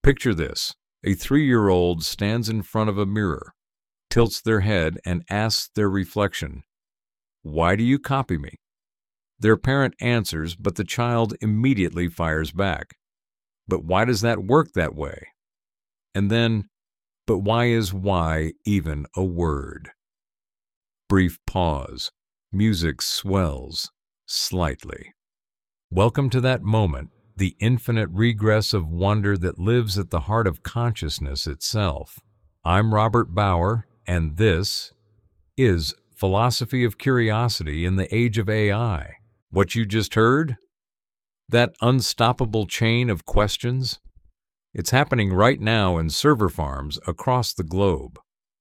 Picture this. A 3-year-old stands in front of a mirror, tilts their head, and asks their reflection, "Why do you copy me?" Their parent answers, but the child immediately fires back, "But why does that work that way?" And then, "But why is why even a word?" Brief pause. Music swells slightly. Welcome to that moment, the infinite regress of wonder that lives at the heart of consciousness itself. I'm Robert Bauer, and this is Philosophy of Curiosity in the Age of AI. What you just heard? That unstoppable chain of questions? It's happening right now in server farms across the globe.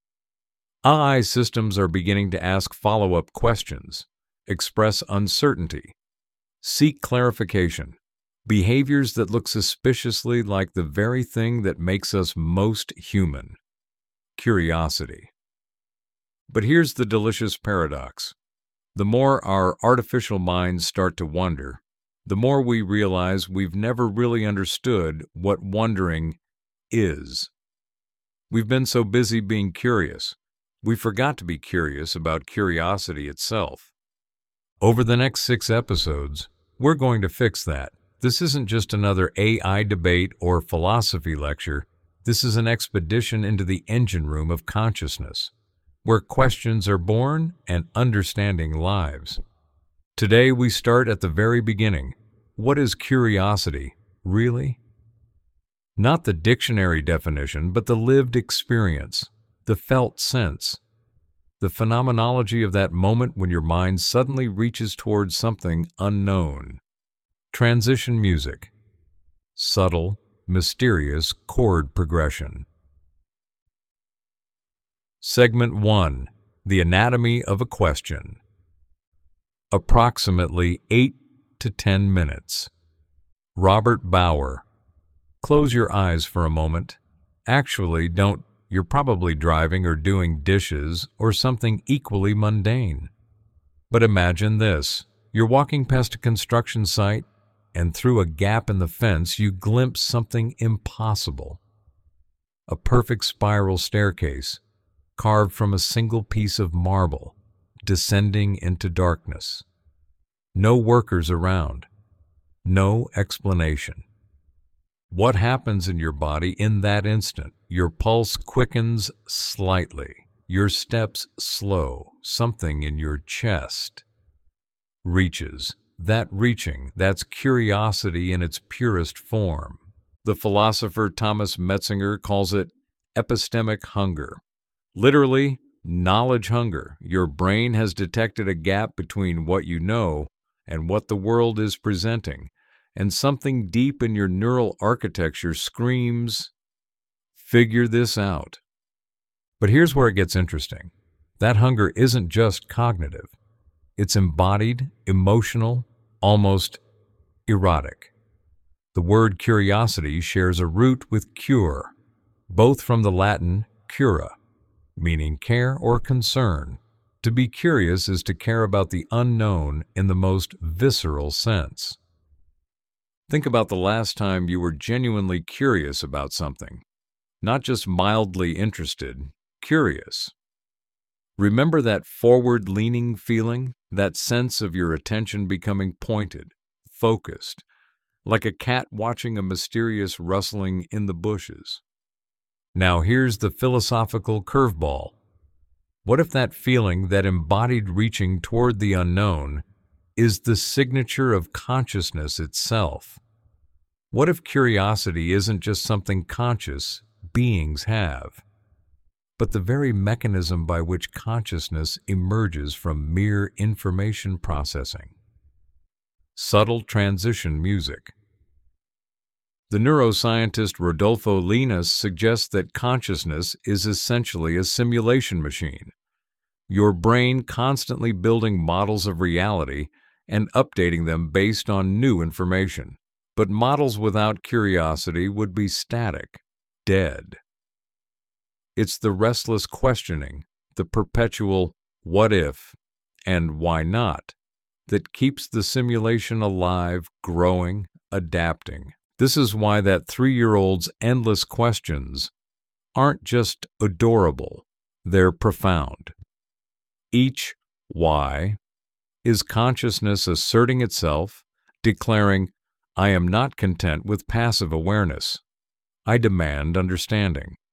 AI systems are beginning to ask follow-up questions, express uncertainty, seek clarification, behaviors that look suspiciously like the very thing that makes us most human: curiosity. But here's the delicious paradox. The more our artificial minds start to wonder, the more we realize we've never really understood what wondering is. We've been so busy being curious, we forgot to be curious about curiosity itself. Over the next 6 episodes, we're going to fix that. This isn't just another AI debate or philosophy lecture. This is an expedition into the engine room of consciousness, where questions are born and understanding lives. Today we start at the very beginning. What is curiosity, really? Not the dictionary definition, but the lived experience, the felt sense, the phenomenology of that moment when your mind suddenly reaches towards something unknown. Transition music. Subtle, mysterious chord progression. Segment 1. The Anatomy of a Question. Approximately 8 to 10 minutes. Robert Bauer. Close your eyes for a moment. Actually, don't. You're probably driving or doing dishes or something equally mundane. But imagine this. You're walking past a construction site, and through a gap in the fence you glimpse something impossible. A perfect spiral staircase, carved from a single piece of marble, descending into darkness. No workers around. No explanation. What happens in your body in that instant? Your pulse quickens slightly. Your steps slow. Something in your chest reaches. That reaching, that's curiosity in its purest form. The philosopher Thomas Metzinger calls it epistemic hunger. Literally, knowledge hunger. Your brain has detected a gap between what you know and what the world is presenting, and something deep in your neural architecture screams, "Figure this out." But here's where it gets interesting. That hunger isn't just cognitive. It's embodied, emotional, almost erotic. The word curiosity shares a root with cure, both from the Latin cura, meaning care or concern. To be curious is to care about the unknown in the most visceral sense. Think about the last time you were genuinely curious about something. Not just mildly interested, curious. Remember that forward-leaning feeling, that sense of your attention becoming pointed, focused, like a cat watching a mysterious rustling in the bushes. Now here's the philosophical curveball. What if that feeling, that embodied reaching toward the unknown, is the signature of consciousness itself? What if curiosity isn't just something conscious beings have, but the very mechanism by which consciousness emerges from mere information processing? Subtle transition music. The neuroscientist Rodolfo Linus suggests that consciousness is essentially a simulation machine. Your brain constantly building models of reality and updating them based on new information. But models without curiosity would be static, dead. It's the restless questioning, the perpetual what if and why not, that keeps the simulation alive, growing, adapting, This is why that 3-year-old's endless questions aren't just adorable, they're profound. Each why is consciousness asserting itself, declaring, I am not content with passive awareness. I demand understanding.